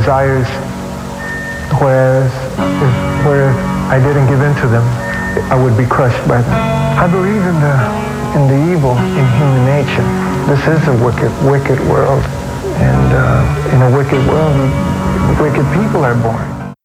desires, whereas where I didn't give in to them, I would be crushed by them. I believe in the evil in human nature. This is a wicked world, and in a wicked world, wicked people are born.